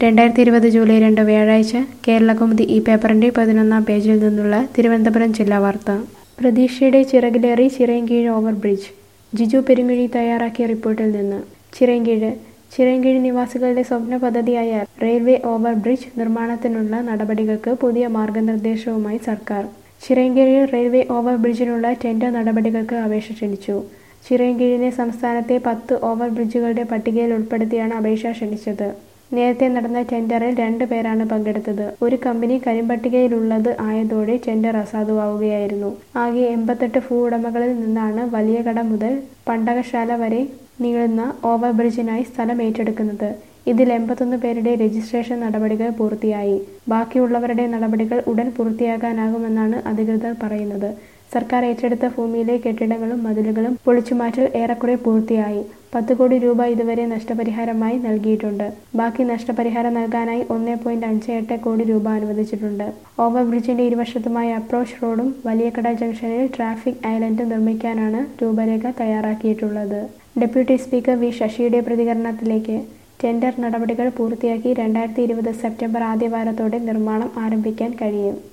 2020 July 2 വ്യാഴാഴ്ച കേരളകൗമുദി ഈ പേപ്പറിന്റെ 11-ാം പേജിൽ നിന്നുള്ള തിരുവനന്തപുരം ജില്ലാ വാർത്ത. പ്രതീക്ഷയുടെ ചിറകിലേറി ചിറയൻകീഴ് ഓവർബ്രിഡ്ജ്. ജിജു പെരുങ്ങഴി തയ്യാറാക്കിയ റിപ്പോർട്ടിൽ നിന്ന്. ചിറയൻകീഴ് നിവാസികളുടെ സ്വപ്ന പദ്ധതിയായ റെയിൽവേ ഓവർബ്രിഡ്ജ് നിർമ്മാണത്തിനുള്ള നടപടികൾക്ക് പുതിയ മാർഗനിർദ്ദേശവുമായി സർക്കാർ. ചിറയൻകീഴ് റെയിൽവേ ഓവർബ്രിഡ്ജിനുള്ള ടെൻഡർ നടപടികൾക്ക് അപേക്ഷ ക്ഷണിച്ചു. ചിറയൻകീഴിനെ സംസ്ഥാനത്തെ 10 ഓവർബ്രിഡ്ജുകളുടെ പട്ടികയിൽ ഉൾപ്പെടുത്തിയാണ് അപേക്ഷ ക്ഷണിച്ചത്. നേരത്തെ നടന്ന ടെൻഡറിൽ 2 പേരാണ് പങ്കെടുത്തത്. ഒരു കമ്പനി കരിമ്പട്ടികയിലുള്ളത് ആയതോടെ ടെൻഡർ അസാധുവാവുകയായിരുന്നു. ആകെ 88 ഭൂവുടമകളിൽ നിന്നാണ് വലിയകട മുതൽ പണ്ടകശാല വരെ നീളുന്ന ഓവർബ്രിഡ്ജിനായി സ്ഥലം ഏറ്റെടുക്കുന്നത്. ഇതിൽ 81 പേരുടെ രജിസ്ട്രേഷൻ നടപടികൾ പൂർത്തിയായി. ബാക്കിയുള്ളവരുടെ നടപടികൾ ഉടൻ പൂർത്തിയാക്കാനാകുമെന്നാണ് അധികൃതർ പറയുന്നത്. സർക്കാർ ഏറ്റെടുത്ത ഭൂമിയിലെ കെട്ടിടങ്ങളും മതിലുകളും പൊളിച്ചുമാറ്റൽ ഏറെക്കുറെ പൂർത്തിയായി. 10 കോടി രൂപ ഇതുവരെ നഷ്ടപരിഹാരമായി നൽകിയിട്ടുണ്ട്. ബാക്കി നഷ്ടപരിഹാരം നൽകാനായി 1.58 കോടി രൂപ അനുവദിച്ചിട്ടുണ്ട്. ഓവർബ്രിഡ്ജിന്റെ ഇരുവശത്തുമായി അപ്രോച്ച് റോഡും വലിയകട ജംഗ്ഷനിൽ ട്രാഫിക് ഐലൻഡും നിർമ്മിക്കാനാണ് രൂപരേഖ തയ്യാറാക്കിയിട്ടുള്ളത്. ഡെപ്യൂട്ടി സ്പീക്കർ വി ശശിയുടെ പ്രതികരണത്തിലേക്ക്. ടെൻഡർ നടപടികൾ പൂർത്തിയാക്കി 2020 സെപ്റ്റംബർ ആദ്യവാരത്തോടെ നിർമ്മാണം ആരംഭിക്കാൻ കഴിയും.